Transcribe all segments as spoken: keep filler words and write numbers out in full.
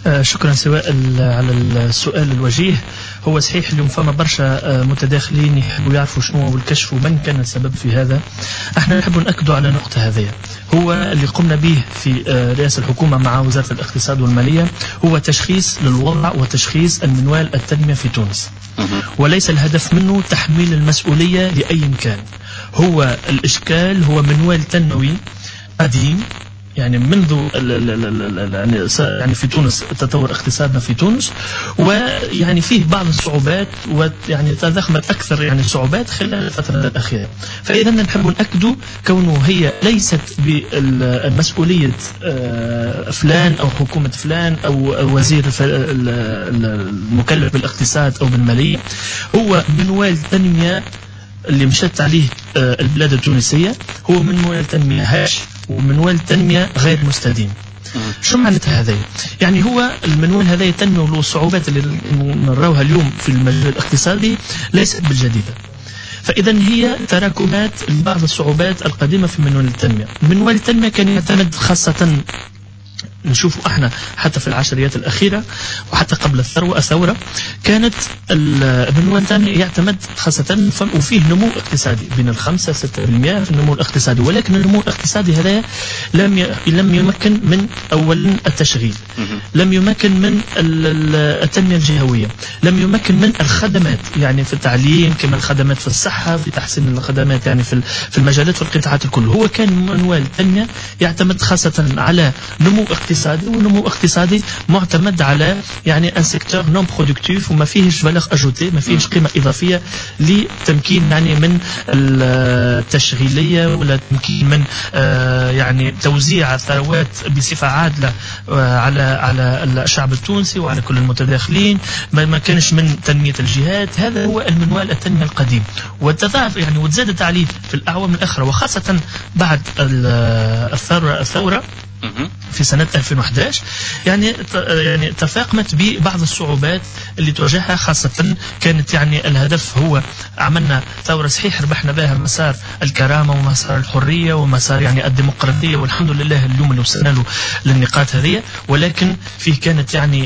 آه شكرا سواء على السؤال الوجيه. هو صحيح اليوم فما برشا متداخلين يحبوا يعرفوا شنو هو الكشف ومن كان السبب في هذا. احنا نحب نأكدوا على نقطة هذه، هو اللي قمنا به في رئاسة الحكومة مع وزارة الاقتصاد والمالية هو تشخيص للوضع وتشخيص المنوال التنمية في تونس، وليس الهدف منه تحميل المسؤولية لأي كان. هو الإشكال هو منوال تنموي قديم، يعني منذ يعني في تونس تطور اقتصادنا في تونس، ويعني فيه بعض الصعوبات ويعني تضخمت اكثر يعني الصعوبات خلال الفتره الاخيره. فاذا نحب ناكدوا كونه هي ليست بمسؤوليه فلان او حكومه فلان او وزير المكلف بالاقتصاد او بالماليه، هو منوال تنميه اللي مشت عليه البلاد التونسيه، هو منوال تنميه هاش ومنوال تنمية غير مستديم. شو معناتها هذا؟ يعني هو المنوال هذا التنمية والصعوبات اللي نراوها اليوم في المجال الاقتصادي ليست بالجديدة، فإذا هي تراكمات لبعض الصعوبات القديمة في منوال التنمية. منوال التنمية كان يعتمد خاصة نشوفوا احنا حتى في العشريات الأخيرة وحتى قبل الثروة الثورة كانت المنوال التنمية يعتمد خاصة وفيه نمو اقتصادي بين الخمسة ستة بالمئة في النمو الاقتصادي، ولكن النمو الاقتصادي هذا لم لم يمكن من أولا التشغيل، لم يمكن من التنمية الجهوية، لم يمكن من الخدمات يعني في التعليم كما الخدمات في الصحة، في تحسين الخدمات يعني في في المجالات في القطاعات الكل. هو كان منوال التنمية يعتمد خاصة على نمو اقتصادي، ونمو اقتصادي معتمد على يعني ان سيكتور نون برودكتيف وما فيهش فالور اجوتي، ما فيهش قيمه اضافيه لتمكين يعني من التشغيليه ولا تمكين من يعني توزيع الثروات بصفه عادله على على الشعب التونسي وعلى كل المتداخلين، ما كانش من تنميه الجهات. هذا هو المنوال التنميه القديم، وتضاعف يعني وتزادت عليه في الاعوام الاخيره وخاصه بعد الثوره الثوره في سنة ألفين وأحد عشر يعني يعني تفاقمت ببعض الصعوبات اللي تواجهها، خاصة كانت يعني الهدف هو عملنا ثورة صحيح ربحنا بها مسار الكرامة ومسار الحرية ومسار يعني الديمقراطية، والحمد لله اليوم اللي وصلنا له للنقاط هذه، ولكن فيه كانت يعني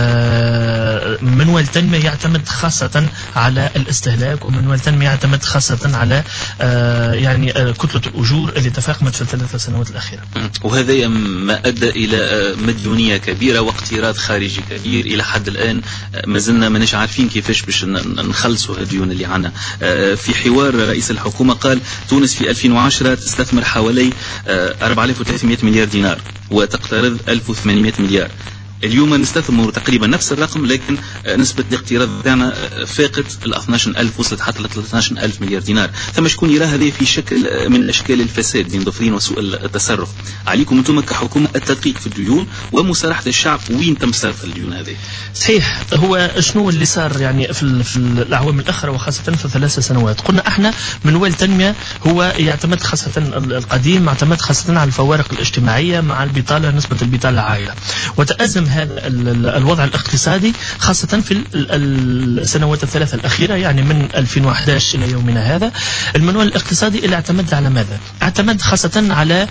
منوال تنمية يعتمد خاصة على الاستهلاك، ومنوال تنمية يعتمد خاصة على يعني كتلة الأجور اللي تفاقمت في الثلاث سنوات الأخيرة. وهذا ما أدى إلى مديونية كبيرة واقتراض خارجي كبير. إلى حد الآن ما زلنا ماناش عارفين كيفاش باش نخلصوا الديون اللي عنا. في حوار رئيس الحكومة قال تونس في ألفين وعشرة تستثمر حوالي أربعة آلاف وثلاثمئة مليار دينار وتقترض ألف وثمانمئة مليار. اليوم نستثمر تقريبا نفس الرقم، لكن نسبة الاقتراض تاعنا فاقت ال اثناش ألف، وصلت حتى ل ثلاثة عشر ألف مليار دينار. ثم شكون يرى هذه في شكل من اشكال الفساد بين ظفرين وسوء التصرف. عليكم انتم كحكومة التدقيق في الديون ومسارحة الشعب، وين تم صرف الديون هذه؟ صحيح. هو شنو اللي صار يعني في, في الاعوام الاخيره وخاصه في ثلاث سنوات؟ قلنا احنا منوال تنميه هو يعتمد خاصه القديم يعتمد خاصه على الفوارق الاجتماعيه مع البطاله، نسبه البطاله عاليه، وتأزم هذا الوضع الاقتصادي خاصة في السنوات الثلاثة الأخيرة يعني من ألفين وأحد عشر إلى يومنا هذا. المنوال الاقتصادي اللي اعتمد على ماذا؟ اعتمد خاصة على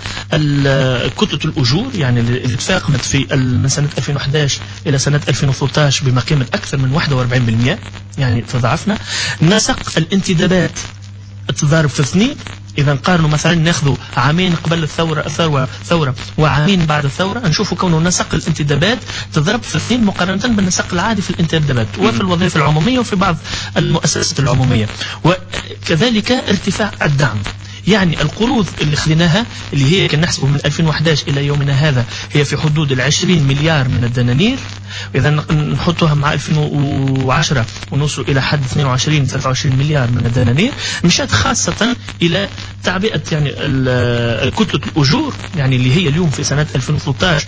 كتلة الأجور يعني اللي تفاقمت في من سنة ألفين وأحد عشر إلى سنة ألفين وثلاثة عشر بما قيمة أكثر من واحد وأربعين بالمئة، يعني تضاعفنا. نسق الانتدابات تضارب في اثنين. إذا نقارنوا مثلا ناخذوا عامين قبل الثورة الثورة ثورة وعامين بعد الثورة، نشوفوا كونه نسق الانتدابات تضرب في اثنين مقارنة بالنسق العادي في الانتدابات وفي الوظائف العمومية وفي بعض المؤسسات العمومية. وكذلك ارتفاع الدعم، يعني القروض اللي خذيناها اللي هي كان نحسبه من ألفين وأحد عشر إلى يومنا هذا هي في حدود العشرين مليار من الدنانير، إذا نحطها مع ألفين وعشرة ونوصل إلى حد اثنين وعشرين ثلاثة وعشرين مليار من الدنانير، مشات خاصة إلى تعبئة يعني كتلة الأجور يعني اللي هي اليوم في سنة ألفين وثلاثة عشر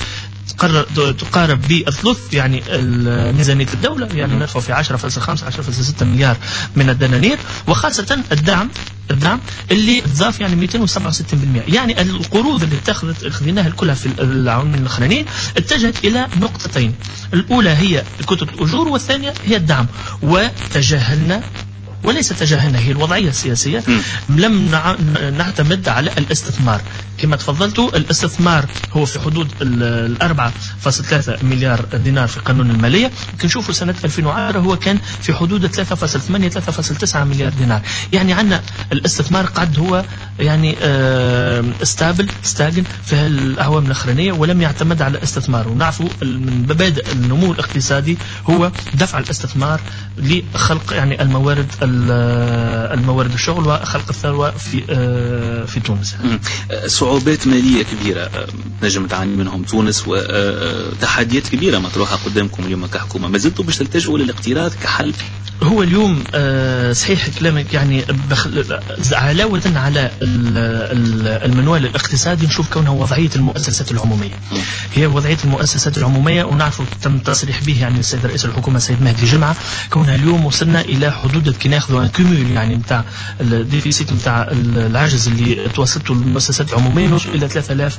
تقارب بالثلث يعني ميزانية الدولة، يعني ندفع في عشرة فاصلة خمسة عشرة فاصلة ستة مليار من الدنانير، وخاصة الدعم الدعم اللي تضاف يعني مئتين وسبعة وستين بالمئة. يعني القروض اللي اتخذت خذيناها كلها في العوامين الاخرانيين اتجهت الى نقطتين، الاولى هي كتلة الاجور والثانيه هي الدعم. وتجاهلنا وليس تجاهلنا، هي الوضعية السياسية، لم نعتمد على الاستثمار. كما تفضلتوا الاستثمار هو في حدود الأربعة فاصل ثلاثة مليار دينار في قانون المالية. كنشوفوا سنة ألفين وعشرة هو كان في حدود ثلاثة فاصل ثمانية ثلاثة فاصل تسعة مليار دينار. يعني عندنا الاستثمار قد هو يعني استابل استاجن في الأعوام الأخرانية ولم يعتمد على الاستثمار. ونعرفوا من مبادئ النمو الاقتصادي هو دفع الاستثمار لخلق يعني الموارد الموارد الشغل وخلق الثروة في في تونس. صعوبات مالية كبيرة نجم تعاني منهم تونس وتحديات كبيرة مطروحة قدامكم اليوم كحكومة، ما زلتوا باش تلتجئوا للاقتراض كحل؟ هو اليوم صحيح كلامك يعني علاوة على المنوال الاقتصادي نشوف كونها وضعية المؤسسات العمومية. هي وضعية المؤسسات العمومية ونعرف تم تصريح به يعني السيد رئيس الحكومة السيد مهدي جمعة كونها اليوم وصلنا إلى حدود كي ناخذوا كومول يعني نتاع الديفيسيت نتاع العجز اللي توصلته المؤسسات العمومية نوصل إلى ثلاثة آلاف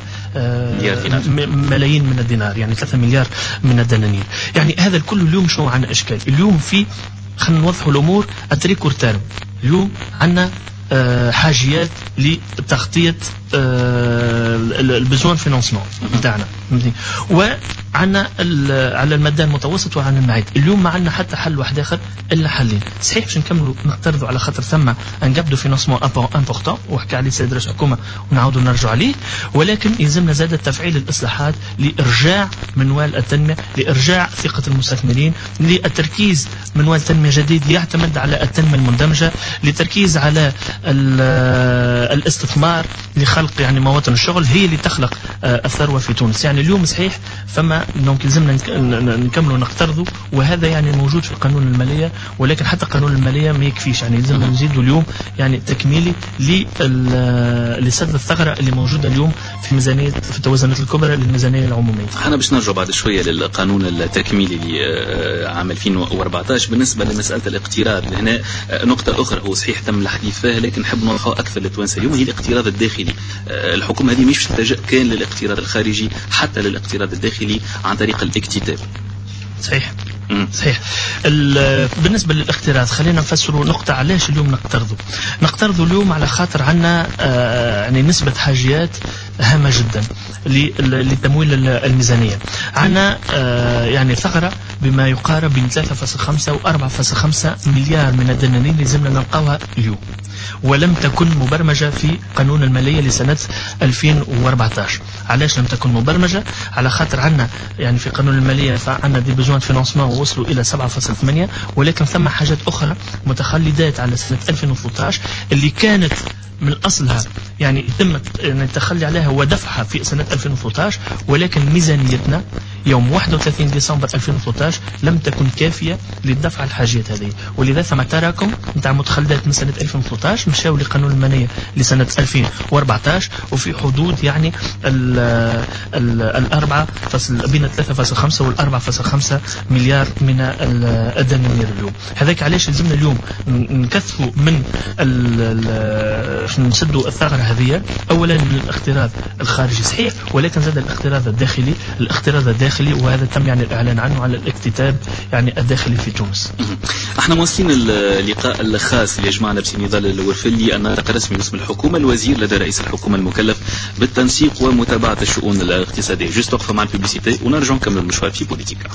ملايين من الدينار يعني ثلاثة مليار من الدنانير. يعني هذا الكل اليوم شنو عندنا إشكال اليوم في خلينا نوضحوا الأمور التريكور تيرم. اليوم عندنا أه حاجيات لتغطية أه البزوان فينانسمون نتاعنا وعندنا على المدى المتوسط وعلى المعاد. اليوم ما عندنا حتى حل واحد آخر إلا حلين. صحيح باش نكملوا نقترضوا على خاطر ثم انقبضوا فينانسمون امبورطون وحكى عليه السيد رئيس الحكومة ونعاودوا نرجعوا عليه، ولكن يلزمنا زاد تفعيل الإصلاحات لإرجاع منوال التنمية، لإرجاع ثقة المستثمرين، للتركيز منوال تنمية جديد يعتمد على التنمية المندمجة، للتركيز على الاستثمار لخلق يعني مواطن الشغل هي اللي تخلق الثروة في تونس. يعني اليوم صحيح فما دونك لازمنا نكملوا نقترضوا وهذا يعني موجود في قانون المالية، ولكن حتى قانون المالية ما يكفيش يعني لازمنا نزيدوا اليوم يعني تكميلي لسد الثغرة اللي موجودة اليوم في ميزانية في التوازنات الكبرى للميزانية العمومية. احنا باش نرجع بعد شوية للقانون التكميلي لعام ألفين وأربعة عشر. بالنسبة لمسألة الاقتراض هنا نقطة أخرى هو صحيح تم الحديث فيها لكن نحب نوضحها أكثر للتوانسة اليوم هي الاقتراض الداخلي. الحكومة هذه مش تلجأ كان للاقتراض الخارجي حتى للاقتراض الداخلي عن طريق الاكتتاب. صحيح صحيح. بالنسبة للاقتراض خلينا نفسروا نقطة علاش اليوم نقترضوا. نقترضوا اليوم على خاطر عنا آه يعني نسبة حاجيات هامة جدا لتمويل الميزانية. عنا آه يعني ثغرة بما يقارب بين ثلاثة فاصل خمسة و أربعة فاصل خمسة مليار من الدنانير لازمنا نلقاوها اليوم ولم تكن مبرمجة في قانون المالية لسنة ألفين وأربعة عشر. علاش لم تكن مبرمجة؟ على خاطر عنا يعني في قانون المالية فعنا دي بزوان فينانسمون وصلوا إلى سبعة فاصل ثمانية ولكن ثم حاجات أخرى متخلدات على سنة ألفين وثلاثة عشر اللي كانت من أصلها يعني يتم التخلي عليها ودفعها في سنة ألفين وثلاثة عشر، ولكن ميزانيتنا يوم واحد وثلاثين ديسمبر ألفين وثلاثة عشر لم تكن كافية للدفع الحاجيات هذه، ولذا ثم تراكم نتاع متخلدات من سنة ألفين وثلاثة عشر مشاو لقانون المالية لسنة ألفين وأربعة عشر وفي حدود يعني ال ال الأربعة فاصل بين ثلاثة فاصل خمسة والأربعة فاصل خمسة مليار من الدنانير اليوم. هذاك علاش لازمنا اليوم نكثفوا من نسدوا الثغرة هذه أولا من الاقتراض الخارجي صحيح، ولكن زاد الاقتراض الداخلي الاقتراض الداخلي وهذا تم يعني الإعلان عنه على الاكتتاب يعني الداخلي في تونس. احنا مواصلين اللقاء الخاص اللي جمعنا بسي نضال الورفلي الناطق الرسمي باسم الحكومة الوزير لدى رئيس الحكومة المكلف بالتنسيق ومتابعة الشؤون الاقتصادية. جست وقفة مع الببليسيتي ونرجع نكمل المشوار في بوليتيكا.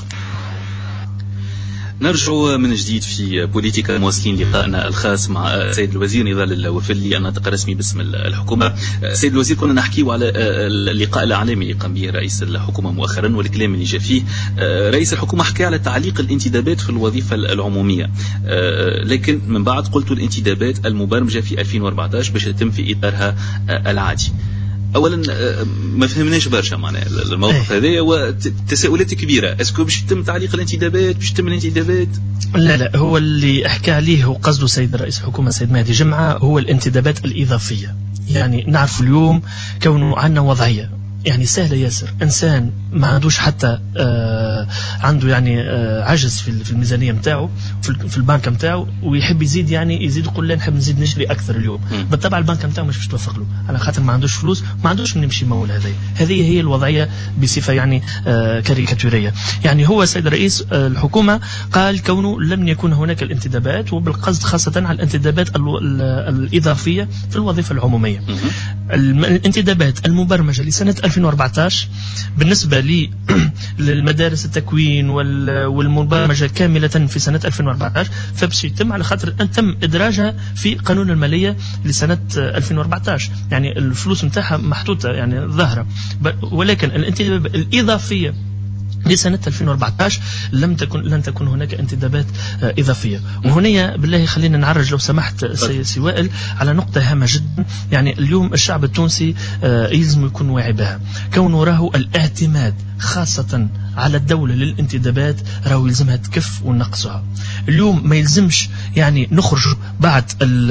نرجع من جديد في بوليتيكا مواصلين لقائنا الخاص مع سيد الوزير نضال الورفلي الناطق الرسمي باسم الحكومة. سيد الوزير كنا نحكيو على اللقاء العالمي اللي قام به رئيس الحكومة مؤخرا والكلام اللي جاء فيه. رئيس الحكومة حكى على تعليق الانتدابات في الوظيفة العمومية، لكن من بعد قلت الانتدابات المبرمجة في ألفين وأربعة عشر باش يتم في إطارها العادي. اولا ما فهمناش برشا معناها الموقف هذا وتساؤلات كبيره. اسكو باش يتم تعليق الانتدابات باش يتم الانتدابات؟ لا لا هو اللي احكى عليه وقصده سيد رئيس الحكومه سيد مهدي جمعه هو الانتدابات الاضافيه. يعني نعرف اليوم كونه عندنا وضعيه يعني سهله ياسر، انسان ما عندوش حتى آه عنده يعني عجز في الميزانيه نتاعو في البنك نتاعو ويحب يزيد يعني يزيد يقول لا نحب نزيد نشري اكثر اليوم، بالطبع البنك نتاعو مش باش توفق له على خاطر ما عندوش فلوس، ما عندوش من يمشي يمول. هذه هذه هي الوضعيه بصفه يعني كاريكاتوريه. يعني هو السيد رئيس الحكومه قال كونه لم يكن هناك الانتدابات، وبالقصد خاصه على الانتدابات الاضافيه في الوظيفه العموميه. الانتدابات المبرمجه لسنه ألفين وأربعة عشر بالنسبه للمدارس التكوين والمبرمجه كامله في سنه ألفين وأربعة عشر فبش يتم على خاطر ان تم ادراجها في قانون الماليه لسنه ألفين وأربعة عشر، يعني الفلوس نتاعها محطوطه يعني ظاهره، ولكن الانتدابات الاضافيه لسنة ألفين وأربعة عشر لم تكن لن تكن هناك انتدابات إضافية. وهنا بالله خلينا نعرج لو سمحت سي وائل على نقطة هامة جدا. يعني اليوم الشعب التونسي يلزم يكون واعي بها، كونه راهو الاعتماد خاصة على الدولة للانتدابات راهو يلزمها تكف ونقصها. اليوم ما يلزمش يعني نخرج بعد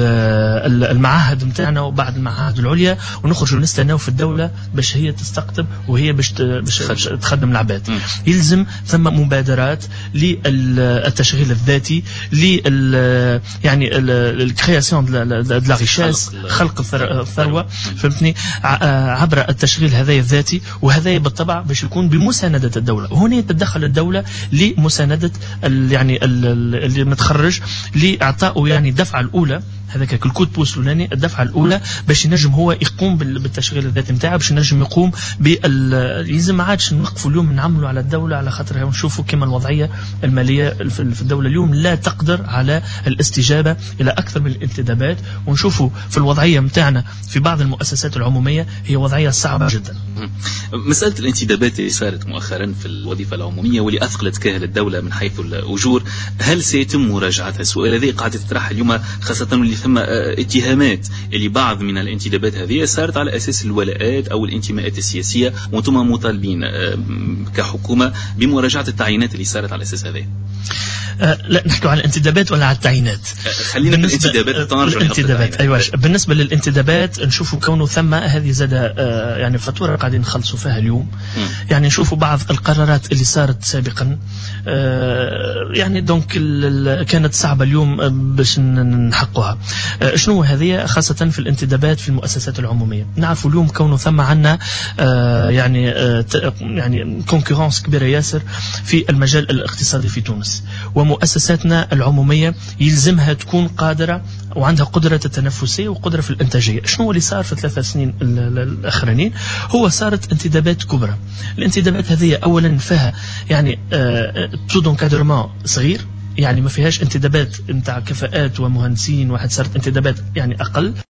المعاهد متاعنا وبعد المعاهد العليا ونخرج ونستناو في الدولة باش هي تستقطب وهي باش تخدم العباد. يلزم ثم مبادرات للتشغيل الذاتي، لل يعني الكرياسيون دو لا ريشيس، خلق الثروة فهمتني، عبر التشغيل هذا الذاتي، وهذا بالطبع باش يكون بمساندة الدولة. وهنا تتدخل الدولة لمساندة يعني اللي متخرج لإعطائه يعني الدفعة الأولى، هذاك الكود بوس لوناني، الدفعه الاولى باش ينجم هو يقوم بالتشغيل الذاتي نتاعه، باش ينجم يقوم بال يلزم ما عادش نوقفوا اليوم نعملوا على الدوله على خاطر نشوفوا كما الوضعيه الماليه في الدوله اليوم لا تقدر على الاستجابه الى اكثر من الانتدابات، ونشوفوا في الوضعيه نتاعنا في بعض المؤسسات العموميه هي وضعيه صعبه جدا. مساله الانتدابات اللي صارت مؤخرا في الوظيفه العموميه واللي اثقلت كاهل الدوله من حيث الاجور، هل سيتم مراجعتها؟ السؤال هذه قاعده تطرح اليوم، خاصه اللي ثم اتهامات اللي بعض من الانتدابات هذه صارت على أساس الولاءات أو الانتماءات السياسية، وانتم مطالبين كحكومة بمراجعة التعيينات اللي صارت على أساس هذه. أه لا نحكي على الانتدابات ولا على التعيينات؟ خلينا بالانتدابات. الانتدابات ايوه. بالنسبه للانتدابات نشوفوا كونه ثم هذه زاد أه يعني فاتوره قاعدين نخلصوا فيها اليوم. م. يعني نشوفوا بعض القرارات اللي صارت سابقا أه يعني دونك كانت صعبه اليوم باش نحققها. أه شنو هذه خاصه في الانتدابات في المؤسسات العموميه؟ نعرفوا اليوم كونه ثم عندنا أه يعني أه يعني كونكورونس كبيره ياسر في المجال الاقتصادي في تونس، ومؤسساتنا العمومية يلزمها تكون قادرة وعندها قدرة التنافسية وقدرة في الإنتاجية. شنو اللي صار في الثلاث سنين الأخرانيين؟ هو صارت انتدابات كبرى. الانتدابات هذه أولا فيها يعني تو دونكادرمون صغير، يعني ما فيهاش انتدابات نتاع كفاءات ومهندسين، واحد صارت انتدابات يعني أقل.